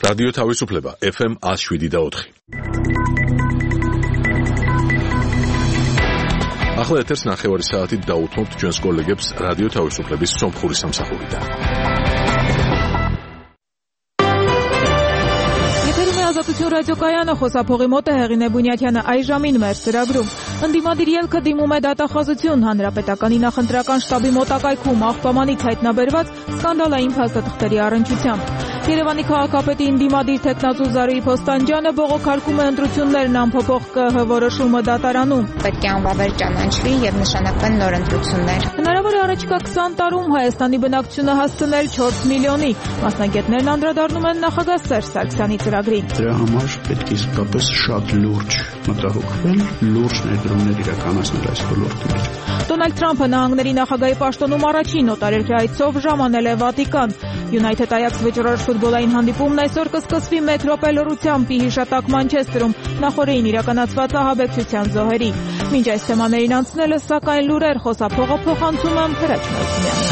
რადიო თავისუფლება FM 107.4. ახლა ეთერს 9 საათით დაუთმობთ ჩვენს კოლეგებს რადიო თავისუფლების სომხური სამსახურიდან. Ազատություն ռադիոկայանը խոսափողի մոտ է Հեղինե Բունյաթյանը այժմին մեր ծրագրում։ Ընդդիմադիր ելքը դիմում է դատախազություն հանրապետականի նախընտրական շտաբի մոտակայքում աղբամանից հայտնաբերված սկանդալային փաստաթղթերի առնչությամբ։ Երևանի քաղաքապետի ընդդիմադիր թեկնածու Զարուհի Փոստանջյանը բողոքարկում է ընտրություններն անփոփոխ ԿՀ որոշումը դատարանում։ Պետք է անվավեր ճանաչվի եւ նշանակվեն նոր ընտրություններ։ Հնարավոր է առաջիկա 20 տարում Հայաստանի բնակչությունը հասցնել 4 միլիոնի։ Մասնագետներն անդրադառնում են նախագահ Սերժ Սարգսյանի ծրագրին։ Դրա համար պետք է իսկապես շատ լուրջ մտահոգվել, լուրջ ներդրումներ իրականացնել այս ոլորտի մեջ։ Դոնալդ Թրամփը նահանգների նախագահի պաշտոնում առաջին օտարերկրյա այցով ժամանել է Վատիկան։ United Ajax վճռորոշ ֆուտբոլային հանդիպումն այսօր կսկսվի մեկ րոպե լռությամբ հիշատակ Մանչեսթերում նախորդին իրականացված ահաբեկչության զոհերի։ Մինչ այս թեմաներին անցնելը, սակայն լուրեր խոսափողը փոխանցում եմ Հրաչ Մելքումյանին։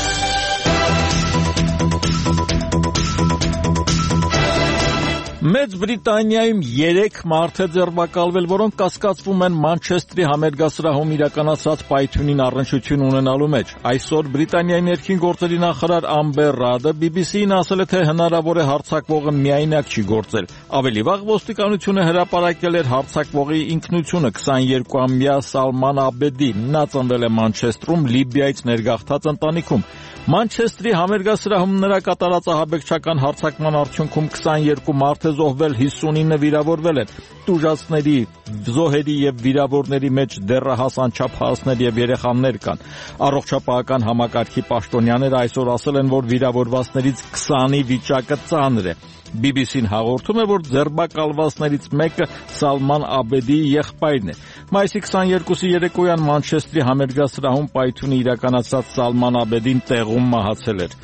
Մեծ Բրիտանիայում 3 մարդ է ձերբակալվել, որոնք կասկածվում են Մանչեսթերի համերգասրահում իրականացած պայթյունին առնչություն ունենալու մեջ։ Այսօր Բրիտանիայի ներքին գործերի նախարար Ամբեր Ռադը BBC-ին ասել է, թե հնարավոր է հարձակվողը միայնակ չի գործել։ Ավելի վաղ ոստիկանությունը հրապարակել էր հարձակվողի ինքնությունը 22-ամյա Սալման Աբեդի։ Նա ծնվել է Մանչեսթրում Լիբիայից ներգաղթած ընտանիքում։ Մանչեսթերի համերգասրահում նրա կատարած ահաբեկչական հարձակման արդյունքում 22 մարդ է զոհվել, 59 վիրավորվել են։ Տուժածների, զոհերի եւ վիրավորների մեջ դեռահաս անչափահասներ եւ երեխաներ կան։ Առողջապահական համակարգի պաշտոնյաները այսօր ասել են, որ վիրավորվածներից 20-ի վիճակը ծանր է։ BBC-ն հաղորդում է, որ ձերբակալվածներից մեկը Սալման Աբեդիի եղբայրն է։ Մայիսի 22-ի երեկոյան Մանչեսթերի համերգասրահում պայթյունը իրականացած Սալման Աբեդին տեղում մահացել էր։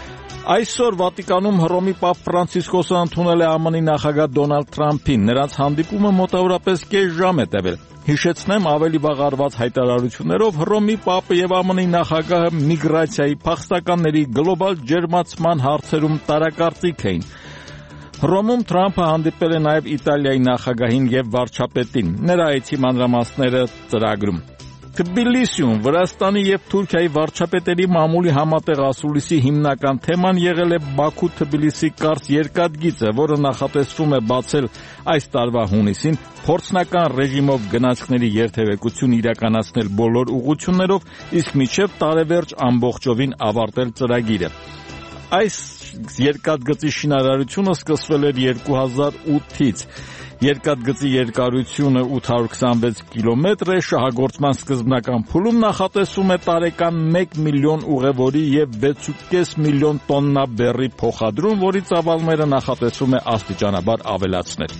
Այսօր Վատիկանում Հռոմի Պապ Ֆրանցիսկոսը ընդունել է ԱՄՆ-ի նախագահ Դոնալդ Թրամփին։ Նրանց հանդիպումը մոտավորապես կես ժամ է տևել։ Հիշեցնեմ, ավելի վաղ արված հայտարարություններով Հռոմի Պապը եւ ԱՄՆ-ի նախագահը միգրացիայի, փախստականների, գլոբալ ջերմացման հարցերում տարակարծիք էին։ Հռոմում Թրամփը հանդիպել է նաև Իտալիայի նախագահին եւ վարչապետին։ Նրա այցի մանրամասները ծրագրում։ Թբիլիսիում Վրաստանի եւ Թուրքիայի վարչապետերի մամուլի համատեղ ասուլիսի հիմնական թեման եղել է Բաքու-Թբիլիսի կարճ երկաթգիծը, որը նախատեսվում է բացել այս տարվա հունիսին, փորձնական ռեժիմով գնացքների երթևեկություն իրականացնել բոլոր ուղղություններով, իսկ մինչև տարեվերջ ամբողջովին ավարտել ծրագիրը։ Այս երկաթգծի շինարարությունը սկսվել էր 2008-ից։ Երկաթգծի երկարությունը 826 կիլոմետր է, շահագործման սկզբնական փուլում նախատեսվում է տարեկան 1 միլիոն ուղևորի եւ 6.5 միլիոն տոննա բեռի փոխադրում, որի ծավալները նախատեսվում է աստիճանաբար ավելացնել։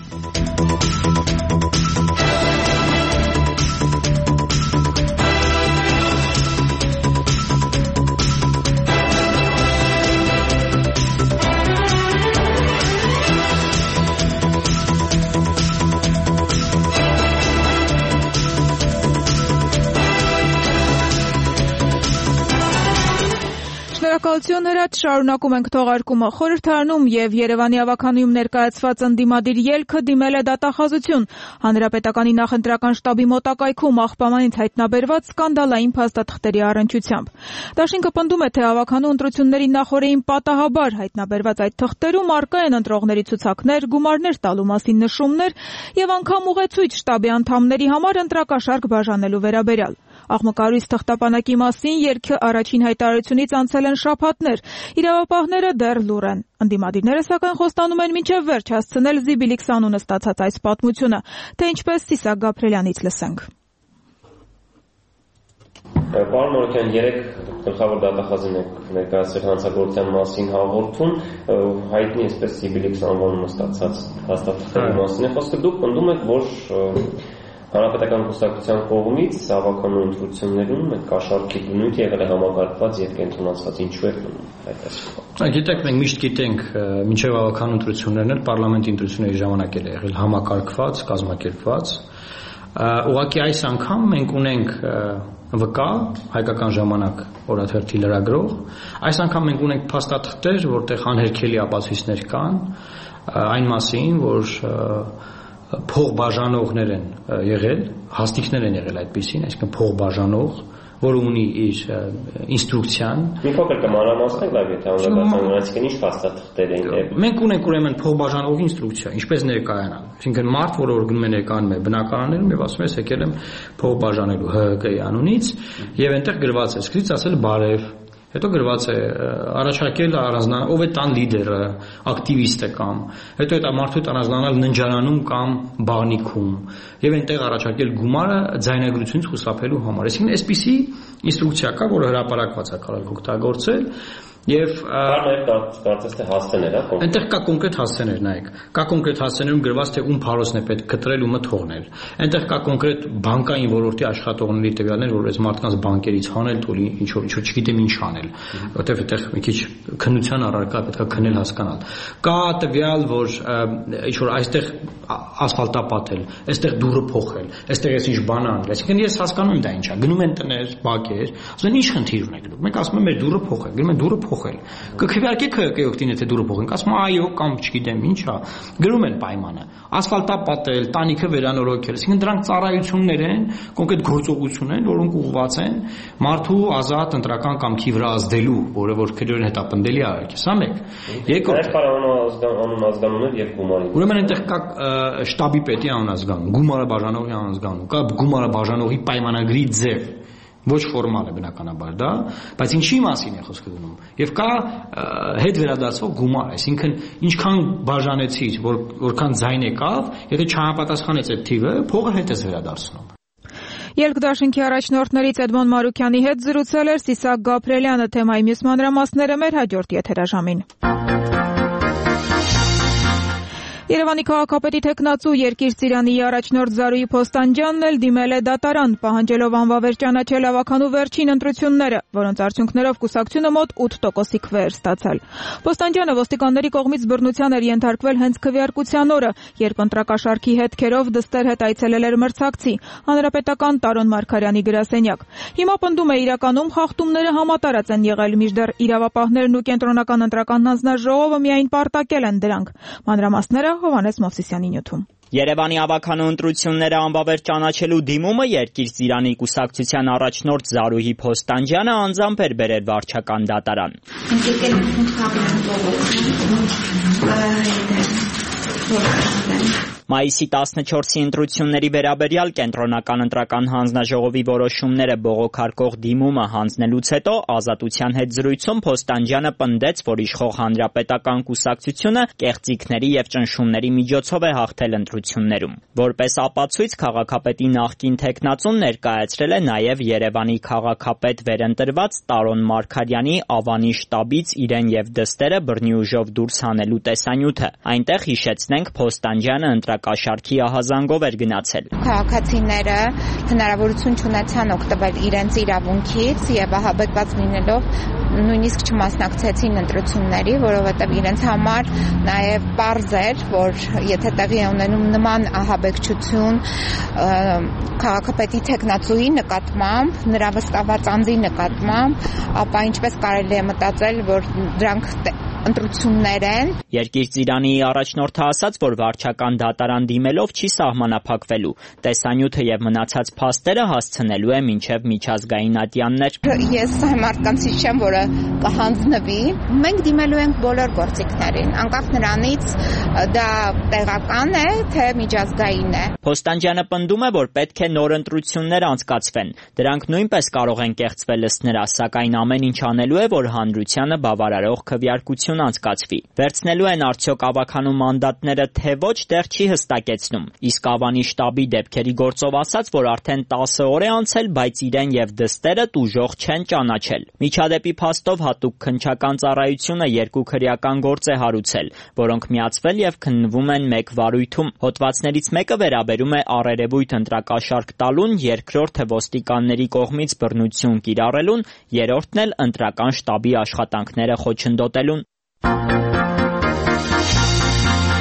Շնորհակալություն Հրաչ, շարունակում ենք թողարկումը։ Խորհրդարանում եւ Երևանի ավականիում ներկայացված ընդդիմադիր ելքը դիմել է դատախազություն հանրապետականի նախընտրական շտաբի մոտակայքում աղբամանից հայտնաբերված սկանդալային փաստաթղթերի առնչությամբ։ Դաշինքը պնդում է, թե ավականու ընտրությունների նախորդին պատահաբար հայտնաբերված այդ թղթերում առկա են ընտրողների ցուցակներ, գումարներ տալու մասին նշումներ եւ անգամ ուղեցույց շտաբի անդամների համար ընտրակաշարք բաժանելու վերաբերյալ։ Աղմկարույց թղթապանակի մասին երգը առաջին հայտարարությունից անցել են շաբաթներ։ Իրավապահները դեռ լուռ են։ Ընդդիմադիրները սակայն խոստանում են մինչև վերջ հասցնել Զիբիլիքս անունը ստացած այս պատմությունը, թե ինչպես Սիսակ Գաբրելյանից լսենք։ Պարոն Մորոքյան, 3 գլխավոր դատախազին ներկայացրել հանցագործության մասին հաղորդում, հայտնի այսպես Զիբիլիքս անվանումը ստացած հաստատությունների մասին է խոսքը, դուք պնդում եք, որ Հանրապետական կուսակցության կողմից ավականու ընտրություններում կաշառքի բնույթ եղել է համակարգված եւ կենտրոնացված, ինչու է այդ ասում։ Գիտեք, մենք միշտ գիտենք, մինչեւ ավականու ընտրություններն էլ պարլամենտի ընտրությունների ժամանակ էլ եղել համակարգված, կազմակերպված։ Ուղղակի այս անգամ մենք ունենք վկա, հայկական ժամանակ օրաթերթի լրագրող, այս անգամ մենք ունենք փաստաթղթեր, որտեղ անհերքելի ապացույցներ կան, այն մասին, որ փողբաժանողներ են եղել, հաստիքներ են եղել այդպիսին, այսինքն փողբաժանող, որը ունի իր ինստրուկցիան։ Մի փոքր կմանրամասնենք լավ, եթե անհատական այսինքն ինչ փաստաթղթեր էին։ Մենք ունենք ուրեմն փողբաժանողի ինստրուկցիա, ինչպես ներկայանալ։ Այսինքն մարդ, որը գնում է ներկայանում է բնակարաններում եւ ասում է, եկել եմ փող բաժանելու ՀՀԿ-ի անունից, եւ այնտեղ գրված է, սկսից ասել բարև, հետո գրված է առաջարկել առանձնանալ ով է տան լիդերը, ակտիվիստը կամ, հետո այդ մարդու հետ առանձնանալ ննջարանում կամ բաղնիքում եւ այնտեղ առաջարկել գումարը ձայնագրությունից խուսափելու համար։ Այսինքն այսպիսի ինստրուկցիա կա, որը հրապարակված է կարող օգտագործել եւ կարծես թե հասցեներ, հա, այնտեղ կա կոնկրետ հասցեներ, նայեք, կա կոնկրետ հասցեներում գրված թե ում փարոսն է պետք կտրել ու մթողնել, այնտեղ կա կոնկրետ բանկային ոլորտի աշխատողների տվյալներ, որ այս մարդկանց բանկերից հանել, տուլի ինչ որ չգիտեմ ինչ անել, որտեղ այդտեղ մի քիչ քննության առարկա պետք է քնել հասկանալ։ Կա տվյալ, որ ինչ որ այստեղ ասֆալտապատել, այստեղ դուռը փոխել, այստեղ էս ինչ բան անել, այսինքն ես հասկանում եմ դա ինչա, գնում են տներ, բակեր, ասում են ինչ խնդիր ունեք դուք, մենք ասում ենք մեր դուռը փոխել, գնում են դուռը փոխել։ Կքվեարկեք ՀԿ-ին եթե դուռը փոխենք, ասում այո կամ չգիտեմ ինչա, գրում են պայմանը։ Ասֆալտապատել, տանիքը վերանորոգել, այսինքն դրանք ծառայություններ են, կոնկրետ գործողություն են, որոնք ուղղված են մարդու ազատ ընտրական կամքի վրա ազդելու, որը որ քրեորեն հետապնդելի արարք է, սա մեկ։ Երկրորդ անուն ազգանուններ եւ գումարի։ Ուրեմն այնտեղ կա շտաբի պետի անունազգանուն, գումարը բաժանողի անունազգանուն, կա գումարը բաժանողի պայմանագրի ձև, ոչ ֆորմալ է բնականաբար դա, բայց ինչի մասին է խոսքը գնում։ Եվ կա հետ վերադարձող գումար, այսինքն ինչքան բաժանեցիր, որքան ձայն եկավ, եթե չհամապատասխանեց այդ թիվը, փողը հետ ես վերադարձնում։ Երկդաշինքի առաջնորդներից Էդմոն Մարուկյանի հետ զրուցել էր Սիսակ Գաբրելյանը, թեմայի մյուս մանրամասները մեր հաջորդ եթերաժամին։ Երևանի քաղաքապետի թեկնածու Երկիր Ծիրանիի առաջնորդ Զարուհի Փոստանջյանն էլ դիմել է դատարան, պահանջելով անվավեր ճանաչել ավականու վերջին ընտրությունները, որոնց արդյունքներով կուսակցությունը մոտ 8%-ի քվե էր ստացել։ Փոստանջյանը ոստիկանների կողմից բռնության էր ենթարկվել հենց քվեարկության օրը, երբ ընտրակաշարքի հետքերով դստեր հետ այցելել էր մրցակցի, հանրապետական Տարոն Մարգարյանի գրասենյակ։ Հիմա պնդում է իրականում խախտումները համատարած են եղել, մինչդեռ իրավապահներն ու կենտրոնական ընտրական հանձնաժողովը միայն պարտակել են դրանք։ Մանրամասները Հովհաննես Մովսիսյանի նյութում։ Երևանի ավականու ընտրությունները անվավեր ճանաչելու դիմումը Երկիր Ծիրանի կուսակցության առաջնորդ Զարուհի Փոստանջյանը անձամբ էր բերել վարչական դատարան։ Մայիսի 14-ի ընտրությունների վերաբերյալ կենտրոնական ընտրական հանձնաժողովի որոշումները բողոքարկող դիմումը հանձնելուց հետո Ազատության հետ զրույցում Փոստանջյանը պնդեց, որ իշխող հանրապետական կուսակցությունը կեղծիքների եւ ճնշումների միջոցով է հաղթել ընտրություններում։ Որպես ապացույց քաղաքապետի նախկին թեկնածուն ներկայացրել է նաեւ Երևանի քաղաքապետ վերընտրված Տարոն Մարգարյանի Ավանի շտաբից իրեն եւ դստերը բռնի ուժով դուրս հանելու տեսանյութը։ Այնտեղ հիշեցնենք Փոստանջյանը կաշարքի ահազանգով էր գնացել։ Քաղաքացիները հնարավորություն չունեցան օգտվել իրենց իրավունքից եւ ահաբեկված լինելով նույնիսկ չմասնակցեցին ընտրությունների, որովհետեւ իրենց համար նաեւ պարզ էր, որ եթե տեղի է ունենում նման ահաբեկչություն քաղաքապետի թեկնածուի նկատմամբ, նրա վստահված անձի նկատմամբ, ապա ինչպես կարելի է մտածել, որ դրանք ընտրություններ են։ Երկիր Ծիրանի առաջնորդը ասաց, որ վարչական դատարան դիմելով չի սահմանափակվելու։ Տեսանյութը եւ մնացած փաստերը հասցնելու է մինչեւ միջազգային ատյաններ։ Ես այն մարդկանցից չեմ, որը կհանձնվի։ Մենք դիմելու ենք բոլոր գործիքներին, անկախ նրանից դա տեղական է, թե միջազգային է։ Փոստանջյանը պնդում է, որ պետք է նոր ընտրություններ անցկացվեն։ Դրանք նույնպես կարող են կեղծվել ըստ նրա, սակայն ամեն ինչ անելու է, որ հանրությանը բավարարող քվեարկություն անցկացվի։ Վերցնելու են արդյոք ավականու մանդատները, թե ոչ, դեռ չի հստակեցնում։ Իսկ Ավանի շտաբի դեպքերի գործով ասաց, որ արդեն 10 օր է անցել, բայց իրեն եւ դստերը տուժող չեն ճանաչել։ Միջադեպի փաստով հատուկ քննչական ծառայությունը 2 քրեական գործ է հարուցել, որոնք միացվել եւ քննվում են մեկ վարույթում։ Հոդվածներից մեկը վերաբերում է առերևույթ ընտրակաշարք տալուն, երկրորդը ոստիկանների կողմից բռնություն կիրառելուն, երրորդն էլ ընտրական շտաբի աշխատանքները խոչընդոտելուն։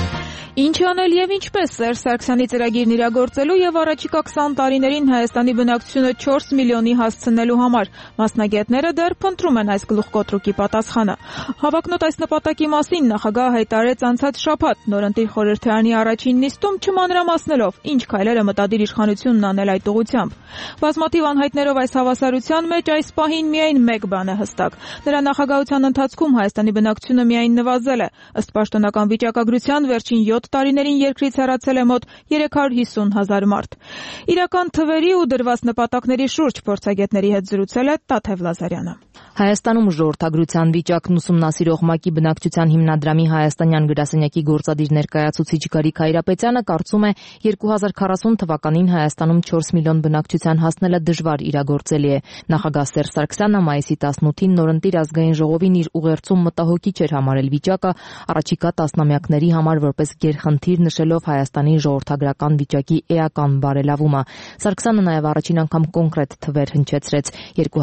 Ինչ անել եւ ինչպես Սերժ Սարգսյանի ծրագիրն իրագործելու եւ առաջիկա 20 տարիներին Հայաստանի բնակչությունը 4 միլիոնի հասցնելու համար մասնագետները դեռ փնտրում են այս գլուխկոտրուկի պատասխանը։ Հավակնոտ այս նպատակի մասին նախագահը հայտարարեց անցած շաբաթ նորընտիր խորհրդարանի առաջին նիստում չմանրամասնելով ինչ քայլեր է մտադիր իշխանությունն անել այդ ուղղությամբ։ Բազմաթիվ անհայտներով այս հավասարության մեջ այս պահին միայն մեկ բան է հստակ։ Նրա նախագահության ընթացքում Հայաստանի բնակչությունը միայն նվազել է։ Ըստ պաշտոնական վիճակագրության վերջին 7 տարիներին երկրից հեռացել է մոտ 350,000 մարդ։ Իրական թվերի ու դրված նպատակների շուրջ փորձագետների հետ զրուցել է Տաթև Լազարյանը։ Հայաստանում ժողովրդագրության վիճակն ուսումնասիրող ՄԱԿ-ի բնակչության հիմնադրամի հայաստանյան գրասենյակի գործադիր ներկայացուցիչ Գարիկ Հայրապետյանը կարծում է 2040 թվականին Հայաստանում 4 միլիոն բնակչության հասնելը դժվար իրագործելի է։ Նախագահ Սերժ Սարգսյանը մայիսի 18-ին նորընտիր ազգային ժողովին իր ուղերձում մտահոգիչ էր համարել վիճակը առաջիկա տասնամյակների համար որպես գերխնդիր նշելով Հայաստանի ժողովրդագրական վիճակի էական բարելավումը։ Սարգսյանը նաև առաջին անգամ կոնկրետ թվեր հնչեցրեց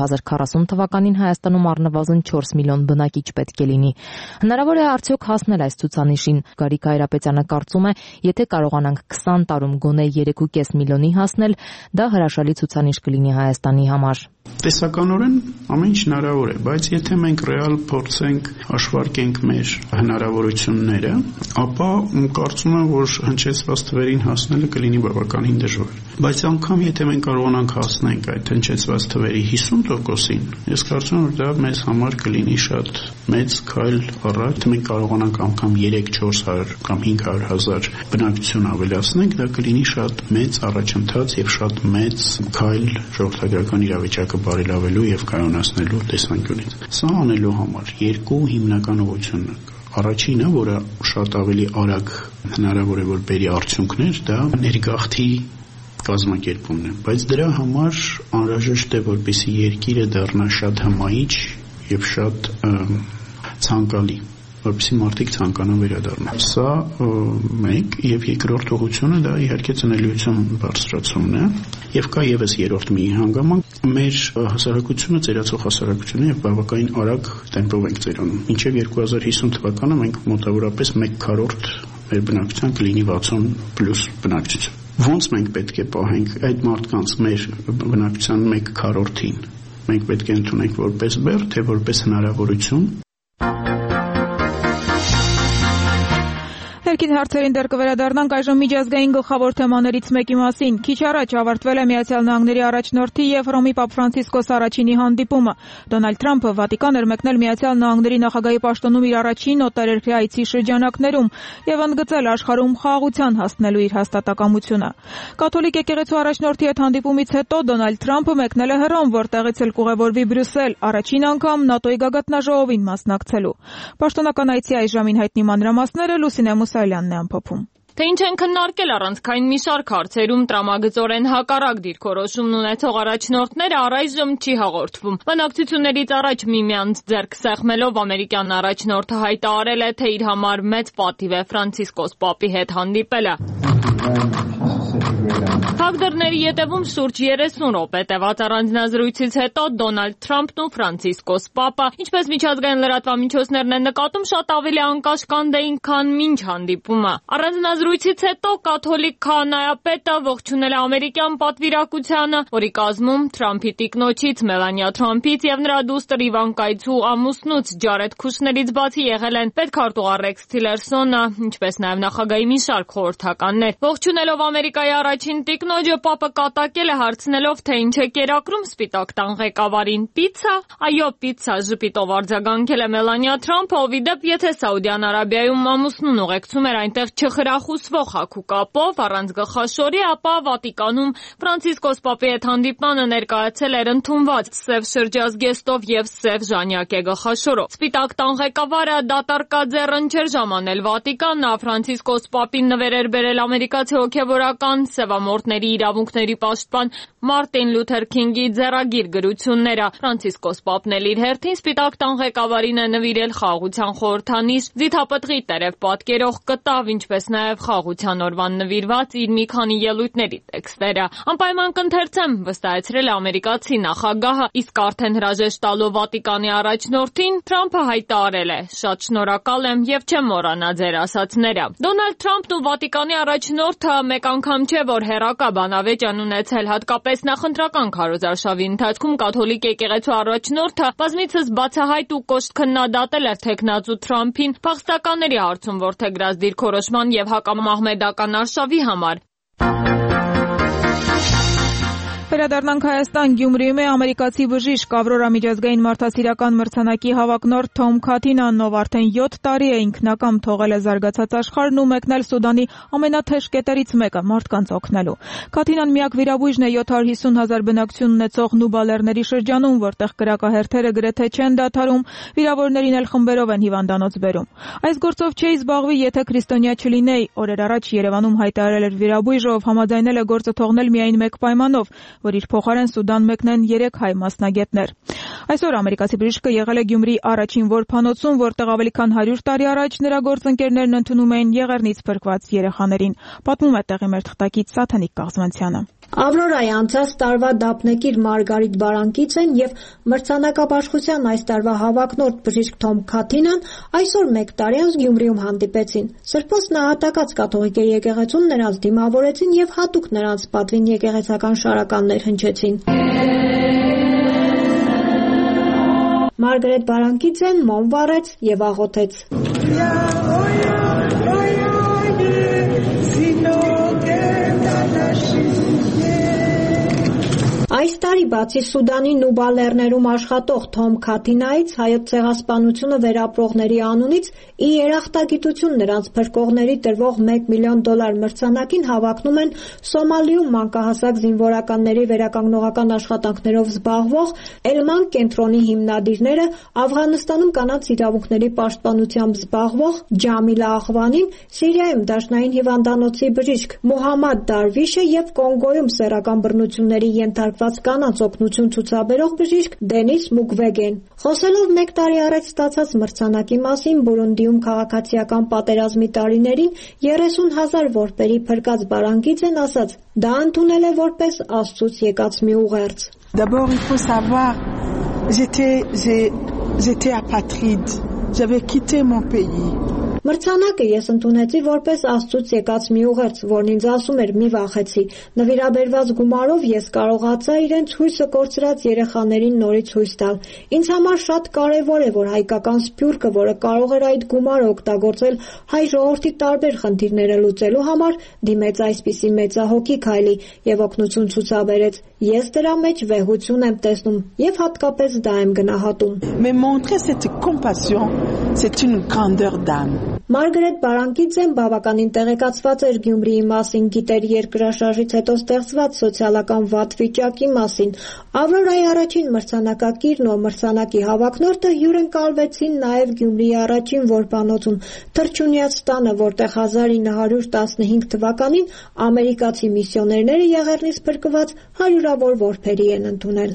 2040 թվականին Հայաստանում առնվազն 4 միլիոն բնակիչ պետք է լինի։ Հնարավոր է արդյոք հասնել այս ցուցանիշին։ Գարիկ Հայրապետյանը կարծում է, եթե կարողանանք 20 տարում գոնե 3.5 միլիոնի հասնել, դա հրաշալի ցուցանիշ կլինի Հայաստանի համար։ Տեսականորեն ամեն ինչ հնարավոր է, բայց եթե մենք ռեալ փորձենք հաշվարկենք մեր հնարավորությունները, ապա կարծում եմ, որ հնչեցված թվերին հասնելը կլինի բավականին դժվար։ Բայց անգամ եթե մենք կարողանանք հասնենք այդ հնչեցված թվերի 50%-ին, ես կարծում եմ, որ դա մեզ համար կլինի շատ մեծ քայլ առաջ, մենք կարողանանք անգամ 3-400 կամ 500,000 բնակչություն ավելացնենք, դա կլինի շատ մեծ առաջընթաց եւ շատ մեծ քայլ ժողովրդագրական իրավիճակը բարելավելու եւ կայունացնելու տեսանկյունից։ Սա անելու համար երկու հիմնական ուղղություններ կա։ Առաջինը, որը շատ ավելի արագ հնարավոր է որ բերի արդյունքներ, դա ներգաղթի կազմակերպումն է, բայց դրա համար անհրաժեշտ է որպեսզի երկիրը դառնա շատ հմայիչ եւ շատ ցանկալի, որպեսզի մարդիկ ցանկանան վերադառնալ։ Սա մեկ եւ երկրորդ ուղղությունը դա իհարկե ծնելիություն բարձրացումն է եւ կա եւս երրորդ մի հանգամանք մեր հասարակությունը ծերացող հասարակություն է եւ բավականին արագ տեմպով ենք ծերանում։ Մինչեւ 2050 թվականը մենք մոտավորապես 1/4 մեր բնակչության կլինի 60+ բնակչություն։ Ոնց մենք պետք է պահենք այդ մարդկանց մեր բնակչության 1/4-ին։ Մենք պետք է ընդունենք որպես բեռ, թե որպես հնարավորություն։ Ներքին հարցերին դեռ կվերադառնանք այժմ միջազգային գլխավոր թեմաներից մեկի մասին։ Քիչ առաջ ավարտվել է Միացյալ Նահանգների առաջնորդի եւ Հռոմի Պապ Ֆրանցիսկոս առաջինի հանդիպումը։ Դոնալդ Թրամփը Վատիկան էր մեկնել Միացյալ Նահանգների նախագահի պաշտոնում իր առաջին օտարերկրյա այցի շրջանակներում եւ ընդգծել աշխարհում խաղաղության հասնելու իր հաստատակամությունը։ Կաթոլիկ եկեղեցու առաջնորդի հետ հանդիպումից հետո Դոնալդ Թրամփը մեկնել է Հռոմ, որտեղից էլ կուղևորվի Բրյուսել, առաջին անգամ ՆԱՏՕ-ի գագաթնաժողովին մասնակցելու։ Պաշտոնական այցի այժմին հայտնի մանրամասները Լուսինե Մուսայելյանն է ամփոփում։ Թե ինչ են քննարկել առանցքային մի շարք հարցերում տրամագծորեն հակառակ դիրքորոշումն ունեցող առաջնորդները առայժմ չի հաղորդվում։ Բանակցություններից առաջ միմյանց ձեռք սեղմելով ամերիկյան առաջնորդը հայտարարել է, թե իր համար մեծ պատիվ է Ֆրանցիսկոս Պապի հետ հանդիպելը։ Փակ դռների ետևում շուրջ 30 րոպե տևած առանձնազրույցից հետո Դոնալդ Թրամփն ու Ֆրանցիսկոս Պապը, ինչպես միջազգային լրատվամիջոցներն են նկատում, շատ ավելի անկաշկանդ էին, քան մինչ հանդիպումը։ Առանձնազրույցից հետո կաթոլիկ քահանայապետը ողջունել է ամերիկյան պատվիրակությանը, որի կազմում Թրամփի տիկնոջից Մելանիա Թրամփից եւ նրա դուստր Իվանկայից ու ամուսնուց Ջարեդ Քուշներից բացի եղել են պետքարտուղար Ռեքս Թիլերսոնը, ինչպես նաեւ նախագահի մի շարք խորհրդականներ։ Ողջունելով Ամերիկայի առաջին տիկնոջը Պապը կատակել է հարցնելով, թե ինչ է կերակրում Սպիտակ տան ղեկավարին՝ պիցցա։ Այո, պիցցա, ժպիտով արձագանքել է Մելանիա Թրամփը, ովի դեպ եթե Սաուդյան Արաբիայում ամուսնուն ուղեկցում էր այնտեղ չխրախուսվող հագու կապով առանց գլխաշորի, ապա Վատիկանում Ֆրանցիսկոս Պապի հետ հանդիպմանը ներկայացել էր ընդունված սև շրջազգեստով եւ սև ժանյակե գլխաշորով։ Սպիտակ տան ղեկավարը դատարկաձեռն չէր ժամանել Վատիկան, նա Ֆրանցիսկոս Պապին նվեր էր բերել ամերիկացի հոգևորական սևամորտների ազգի իրավունքների պաշտպան Մարտին Լյութեր Քինգի ձեռագիր գրությունները։ Ֆրանցիսկոս Պապն էլ իր հերթին Սպիտակ տան ղեկավարին է նվիրել խաղաղության խորհրդանիշ ձիթապտղի տերև պատկերող կտավ, ինչպես նաև խաղաղության օրվան նվիրված իր մի քանի ելույթների տեքստերը։ Անպայման կընթերցեմ, վստահեցրել է ամերիկացի նախագահը, իսկ արդեն հրաժեշտ տալով Վատիկանի առաջնորդին Թրամփը հայտարարել է. «Շատ շնորհակալ եմ եւ չեմ մոռանա ձեր ասածները»։ Դոնալդ Թրամփն ու Վատիկանի առաջնորդը մեկ անգամ չէ, որ հերակա բանավեճ են ունեցել, հատկապես նախընտրական քարոզարշավի ընթացքում կաթոլիկ եկեղեցու առաջնորդը բազմիցս բացահայտ ու կոշտ քննադատել էր թեկնածու Թրամփին փախստականների հարցում որդեգրած դիրքորոշման եւ հակամահմեդական արշավի համար։ Վերադառնանք Հայաստան, Գյումրիում է ամերիկացի բժիշկ Ավրորա միջազգային մարդասիրական մրցանակի հավակնորդ Թոմ Քաթինան, ով արդեն 7 տարի է ինքնակամ թողել է զարգացած աշխարհն ու մեկնել Սուդանի ամենաթեժ կետերից մեկը՝ մարդկանց օգնելու։ Քաթինան միակ վիրաբույժն է 750,000 բնակչություն ունեցող Նուբալերների շրջանում, որտեղ կրակահերթերը գրեթե չեն դադարում, վիրավորներին էլ խմբերով են հիվանդանոց բերում։ Այս գործով չէի զբաղվի, եթե քրիստոնյա չլինեի։ Օրեր առաջ Երևանում հայտարարել էր վիրաբույժը, ով համաձայնել է գործը թողնել միայն մեկ պայմանով, որ իր փոխարեն Սուդան մեկնեն 3 հայ մասնագետներ։ Այսօր ամերիկացի բժիշկը եղել է Գյումրիի առաջին որբանոցում, որտեղ ավելի քան 100 տարի առաջ նրա գործընկերներն ընդունում էին եղեռնից փրկված երեխաներին։ Պատմում է տեղի մեր թղթակից Սաթանիկ Կաղզմանցյանը։ Ավրորայի անցած տարվա դափնեկիր Մարգարիտ Բարանկիցեն եւ մրցանակաբաշխության այս տարվա հավակնորդ բժիշկ Թոմ Քաթինան այսօր 1 տարի անց Գյումրիում հանդիպեցին։ Սրբոց նահատակած կաթողիկե եկեղեցուն նրանց դիմավորեցին եւ հատուկ նրանց պատվին եկեղեցական շարականներ հնչեցին։ Մարգարետ Բարանկիցեն մոմ վառեց եւ աղոթեց։ Այս տարի բացի Սուդանի Նուբալերներում աշխատող Թոմ Քաթինայից հայոց ցեղասպանությունը վերապրողների անունից ի երախտագիտություն նրանց փրկողների տրվող $1 միլիոն մրցանակին հավակնում են Սոմալիում մանկահասակ զինվորականների վերականգնողական աշխատանքներով զբաղվող Էլման կենտրոնի հիմնադիրները, Աֆղանստանում կանանց իրավունքների պաշտպանությամբ զբաղվող Ջամիլա Ախվանին, Սիրիայում դաշնային հիվանդանոցի բժիշկ Մոհամմադ Դարվիշը եւ Կոնգոյում սեռական բռնությունների ենթարկված կանանց օգնություն ցուցաբերող բժիշկ Դենիս Մուկվեգեն։ Խոսելով 1 տարի առաջ ստացած մրցանակի մասին Բուրունդիում քաղաքացիական պատերազմի տարիներին 30,000 որբերի փրկած Բարանկիցեն ասաց. դա ընդունել է որպես Աստծուց եկած մի ուղերձ։ D'abord il faut savoir j'étais apatride. J'avais quitté mon pays. Մրցանակը ես ընդունեցի որպես Աստծուց եկած մի ուղերձ, որն ինձ ասում էր՝ մի վախեցի։ Նվիրաբերված գումարով ես կարողացա իրենց հույսը կորցրած երեխաներին նորից հույս տալ։ Ինձ համար շատ կարևոր է, որ հայկական սփյուռքը, որը կարող էր այդ գումարը օգտագործել հայ ժողովրդի տարբեր խնդիրները լուծելու համար, դիմեց այսպիսի մեծահոգի քայլի եւ օգնություն ցուցաբերեց։ Ես դրա մեջ վեհություն եմ տեսնում եւ հատկապես դա եմ գնահատում։ Mais montrer cette compassion, c'est une grandeur d'âme. Մարգարետ Բարանկիցեն բավականին տեղեկացված էր Գյումրիի մասին, գիտեր երկրաշարժից հետո ստեղծված սոցիալական վատ վիճակի մասին։ Ավրորայի առաջին մրցանակակիրն ու մրցանակի հավակնորդը հյուրընկալվեցին նաև Գյումրիի առաջին որբանոցում, Թռչունյաց տանը, որտեղ 1915 թվականին ամերիկացի միսիոներները եղեռնից փրկված հարյուրավոր որբերի են ընդունել։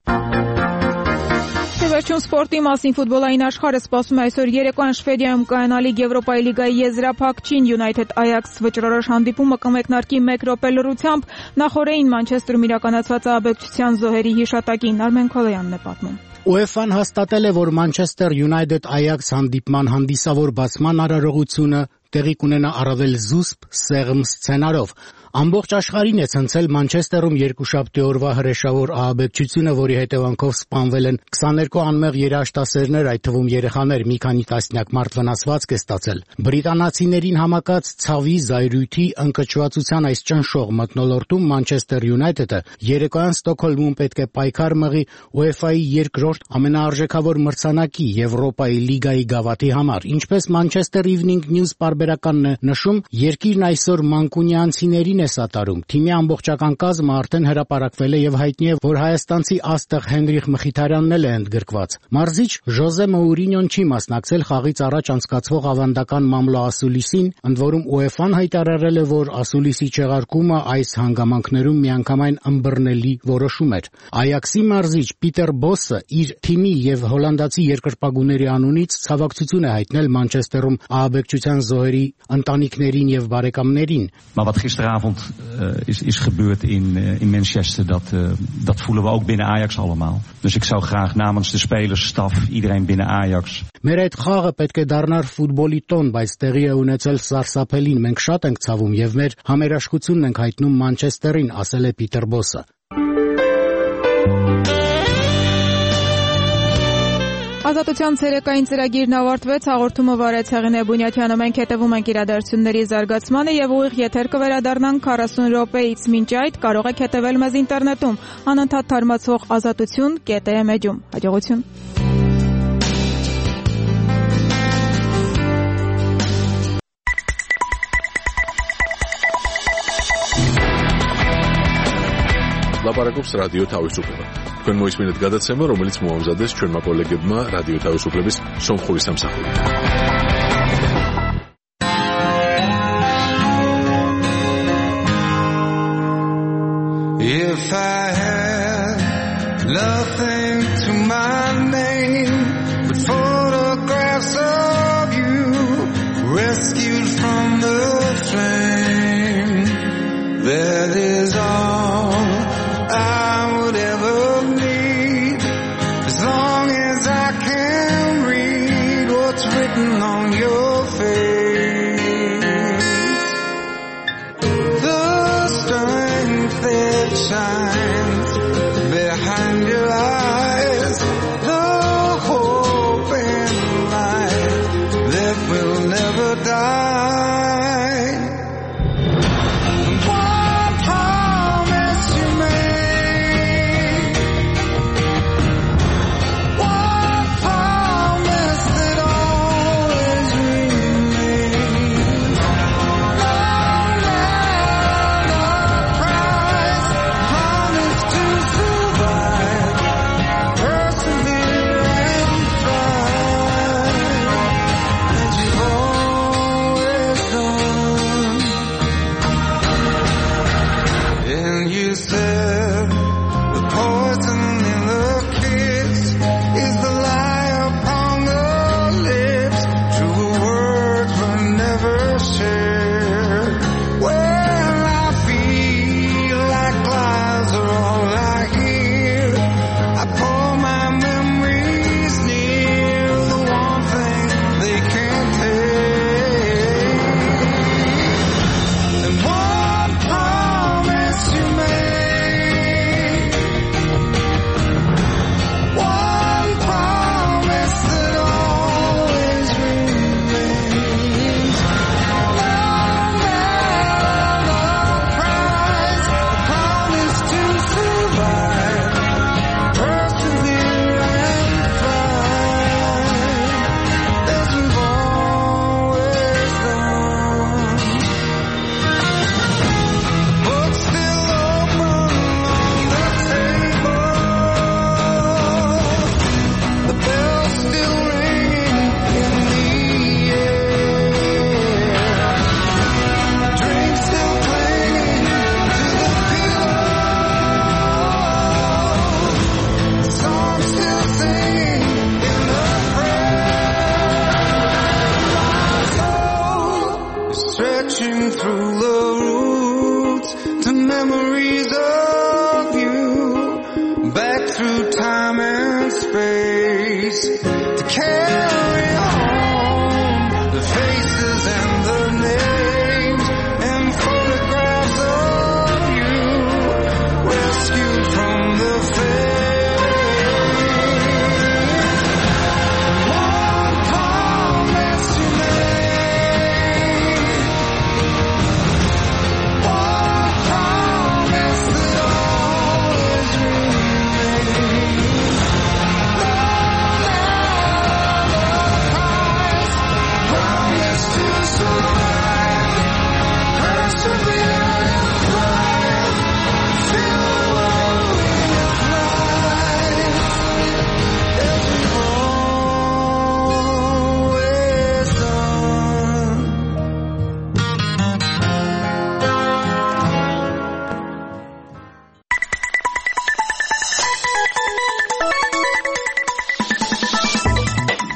Վերջում սպորտի մասին ֆուտբոլային աշխարհը սպասում է այսօր երեկոյան Շվեդիայում կայանալիք Եվրոպայի լիգայի եզրափակչին United Ajax վճռորոշ հանդիպումը կմեկնարկի 1 րոպե լռությամբ նախորդին Մանչեսթերում իրականացված աբեկչության զոհերի հիշատակին։ Արմեն Քոլոյանն է պատմում։ UEFA-ն հաստատել է, որ Manchester United Ajax հանդիպման հանդիսավոր բացման արարողությունը տեղի կունենա առավել զուսպ, սեղմ սցենարով։ Ամբողջ աշխարհին է ցնցել Մանչեսթերում երկուշաբթի օրվա հրեշավոր ահաբեկչությունը, որի հետևանքով սպանվել են 22 անմեղ երաժշտասերներ, այդ թվում երեխաներ, մի քանի տասնյակ մարդ վնասվածք է ստացել։ Բրիտանացիներին համակած ցավի, զայրույթի, ընկճվածության այս ճնշող մթնոլորտում Մանչեսթեր Յունայթեդը երեկոյան Ստոկհոլմում պետք է պայքար մղի UEFA-ի երկրորդ ամենաարժեքավոր մրցանակի Եվրոպայի լիգայի գավաթի համար։ Ինչպես Manchester Evening News պարբերականն է նշում, երկիրն այսօր մանկունյանցիներին է սատարում։ Թիմի ամբողջական կազմը արդեն հրապարակվել է եւ հայտնի է, որ հայաստանցի աստղ Հենրիխ Մխիթարյանն էլ է ընդգրկված։ Մարզիչ Ժոզե Մոուրինյոն չի մասնակցել խաղից առաջ անցկացվող ավանդական մամլո ասուլիսին, ընդ որում UEFA-ն հայտարարել է, որ ասուլիսի չեղարկումը այս հանգամանքներում միանգամայն ըմբռնելի որոշում էր։ Այաքսի մարզիչ Պիտեր Բոսը իր թիմի եւ հոլանդացի երկրպագուների անունից ցավակցություն է հայտնել Մանչեսթերում ահաբեկչության զոհերի ընտանիքներին եւ բարեկամներին։ Maar wat gisteravond is gebeurd in Manchester, dat voelen we ook binnen Ajax allemaal. Dus ik zou graag namens de spelers, staf, iedereen binnen Ajax. Մեր այդ խաղը պետք է դառնար ֆուտբոլի տոն, բայց տեղի է ունեցել սարսափելին։ Մենք շատ ենք ցավում եւ մեր համերաշխությունն ենք հայտնում Մանչեսթերին, ասել է Պիտեր Բոսը։ Ազատության ցերեկային ծրագիրն ավարտվեց, հաղորդումը վարեց Հեղինե Բունյաթյանը, մենք հետևում ենք իրադարձությունների զարգացմանը եւ ուղիղ եթեր կվերադառնանք 40 րոպեից, մինչ այդ կարող եք հետևել մեզ ինտերնետում, անընդհատ թարմացվող azatutun.am-ում, հաջողություն։ Լապարակობს ռադիո თავისუფლება։ Თქვენ მოისმინეთ გადაცემა, რომელიც მოამზადეს ჩვენმა კოლეგებმა რადიო თავისუფლების სომხური სამსახური. If I had nothing to my name but photographs of you rescued from the flame, that is all I would ever need, as long as I can read what's written on your face. The strength that shines behind your eyes, the hope and light that will never die.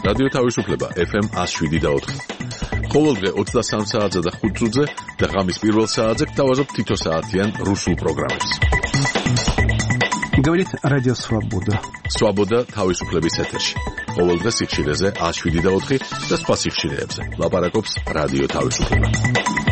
რადიო თავისუფლება FM 107.4. ყოველდღე 23 საათზე და 5 წუთზე და ღამის პირველ საათზე გთავაზობ თითო საათიან რუსულ პროგრამებს. Говорит Радио Свобода. Свобода თავისუფლების ეთერში. ყოველდღე სიხშირეზე 107.4 და სხვა სიხშირეებზე. ლაპარაკობს რადიო თავისუფლება.